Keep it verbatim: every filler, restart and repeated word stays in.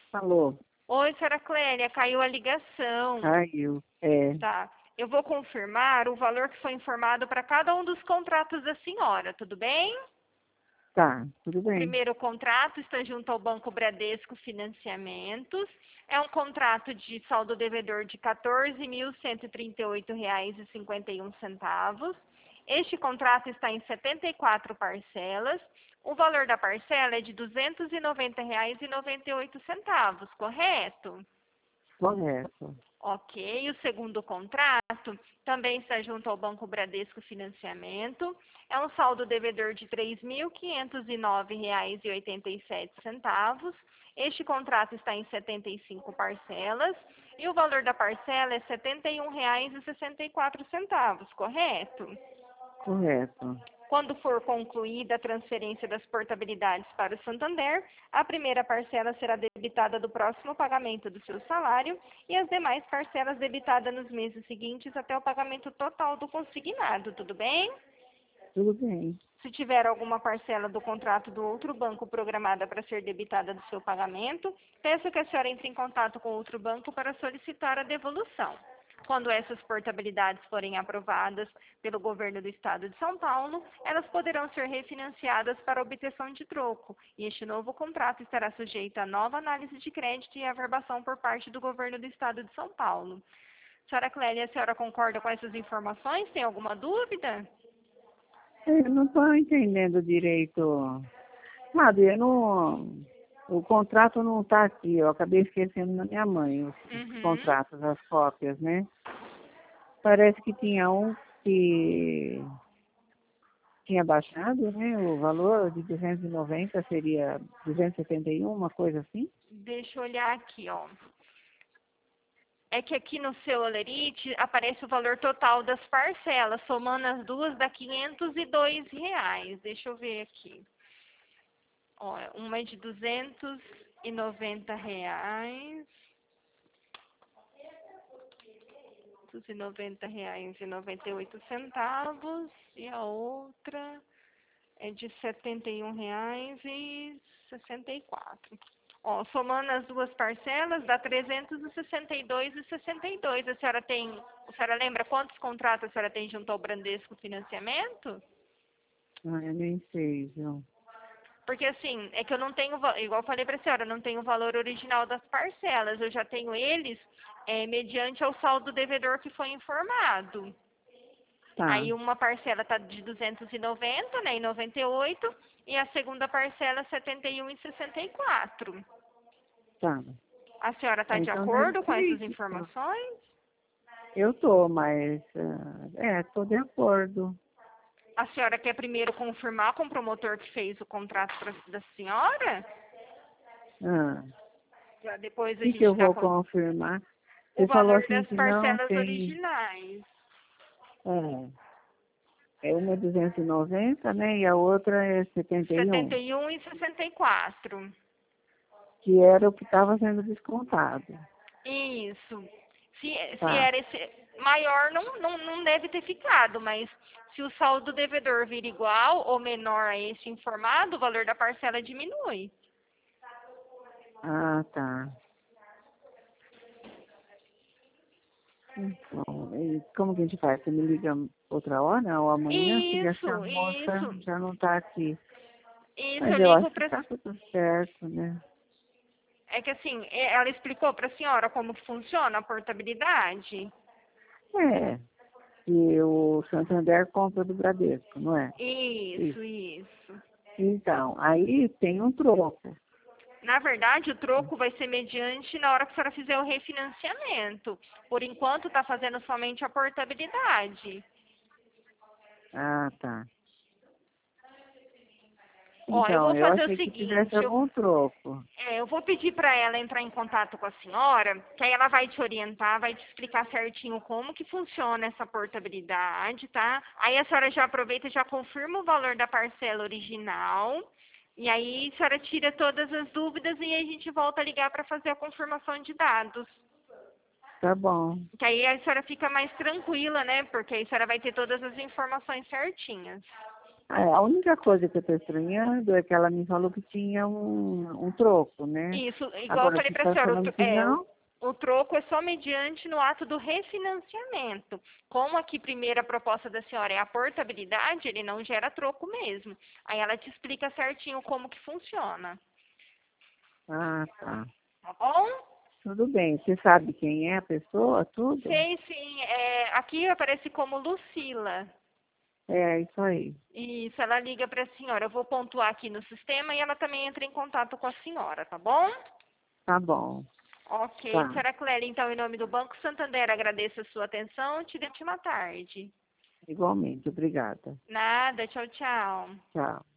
Alô, Oi, senhora Clélia, caiu a ligação. caiu. É, Tá. Eu vou confirmar o valor que foi informado para cada um dos contratos da senhora, tudo bem? tá, tudo O bem. primeiro contrato está junto ao Banco Bradesco Financiamentos. É um contrato de saldo devedor de quatorze mil cento e trinta e oito reais e cinquenta e um centavos. Este contrato está em setenta e quatro parcelas. O valor da parcela é de duzentos e noventa reais e noventa e oito centavos, correto? Correto. Ok, o segundo contrato também está junto ao Banco Bradesco Financiamento. É um saldo devedor de três mil quinhentos e nove reais e oitenta e sete centavos. Este contrato está em setenta e cinco parcelas e o valor da parcela é setenta e um reais e sessenta e quatro centavos, correto? Correto. Quando for concluída a transferência das portabilidades para o Santander, a primeira parcela será debitada do próximo pagamento do seu salário e as demais parcelas debitadas nos meses seguintes até o pagamento total do consignado, tudo bem? Tudo bem. Se tiver alguma parcela do contrato do outro banco programada para ser debitada do seu pagamento, peço que a senhora entre em contato com outro banco para solicitar a devolução. Quando essas portabilidades forem aprovadas pelo governo do estado de São Paulo, elas poderão ser refinanciadas para obtenção de troco, e este novo contrato estará sujeito a nova análise de crédito e averbação por parte do governo do estado de São Paulo. Senhora Clélia, a senhora concorda com essas informações? Tem alguma dúvida? Eu não estou entendendo direito. Nada, eu não. O contrato não está aqui. Eu acabei esquecendo na minha mãe os, os Uhum. contratos, as cópias, né? Parece que tinha um que tinha baixado, né? O valor de duzentos e noventa seria duzentos e setenta e um, uma coisa assim. Deixa eu olhar aqui, ó. É que aqui no seu Olerite aparece o valor total das parcelas, somando as duas dá quinhentos e dois reais. Deixa eu ver aqui. Ó, uma é de duzentos e noventa reais. duzentos e noventa reais e noventa e oito centavos. E a outra é de setenta e um reais e sessenta e quatro. Ó, somando as duas parcelas, dá trezentos e sessenta e dois reais e sessenta e dois. A senhora tem, a senhora lembra quantos contratos a senhora tem junto ao Bradesco Financiamento? Ah, eu nem sei, viu? Porque assim, é que eu não tenho, va- igual eu falei para a senhora, eu não tenho o valor original das parcelas, eu já tenho eles é, mediante ao saldo devedor que foi informado. Tá, Aí uma parcela está de duzentos e noventa, né, e noventa e oito, e a segunda parcela setenta e um e sessenta e quatro. tá. A senhora está É, de então deve acordo com ser essas isso. informações? Eu tô, mas ah, é, tô de acordo. A senhora quer primeiro confirmar com o promotor que fez o contrato pra, da senhora? Ah, Pra depois o a que que eu gente dar vou con- confirmar? o Você falou valor assim das que não parcelas tem. originais. É, é uma é duzentos e noventa, né? E a outra é setenta e setenta um, e um e sessenta e quatro. que era o que estava sendo descontado. Isso. Se, se Tá. era esse maior, não, não, não deve ter ficado, mas se o saldo devedor vir igual ou menor a este informado, o valor da parcela diminui. Ah, tá. Então, e como que a gente faz? Você me liga outra hora ou amanhã? Que já que a Isso, moça isso. já não está aqui. Isso, Mas eu eu ligo acho que para. está tudo certo, né? É que assim, é- ela explicou para a senhora como que funciona a portabilidade? É. E o Santander compra do Bradesco, não é? Isso. Isso, isso. Então, aí tem um troco. Na verdade, o troco vai ser mediante na hora que a senhora fizer o refinanciamento. Por enquanto, está fazendo somente a portabilidade. Ah, tá. Ó, eu Então, vou eu fazer o achei que tivesse seguinte, eu, algum troco. é, eu vou pedir para ela entrar em contato com a senhora, que aí ela vai te orientar, vai te explicar certinho como que funciona essa portabilidade, tá? Aí a senhora já aproveita e já confirma o valor da parcela original, e aí a senhora tira todas as dúvidas e aí a gente volta a ligar para fazer a confirmação de dados. Tá bom. Que aí a senhora fica mais tranquila, né? Porque aí a senhora vai ter todas as informações certinhas. É, a única coisa que eu estou estranhando é que ela me falou que tinha um, um troco, né? Isso, igual eu Agora, falei se para a está senhora, o, falando tro- que é, o, não, o troco é só mediante no ato do refinanciamento. Como aqui primeira proposta da senhora é a portabilidade, ele não gera troco mesmo. Aí ela te explica certinho como que funciona. ah, tá. Tá bom? Tudo bem. Você sabe quem é a pessoa, tudo? Sei sim, é, aqui aparece como Lucila. É, isso aí. Isso, ela liga para a senhora. Eu vou pontuar aqui no sistema e ela também entra em contato com a senhora, tá bom? Tá bom. Ok. Tá. Senhora Clélia, então, em nome do Banco Santander, agradeço a sua atenção. Te desejo uma tarde. Igualmente. Obrigada. Nada, tchau, tchau. Tchau.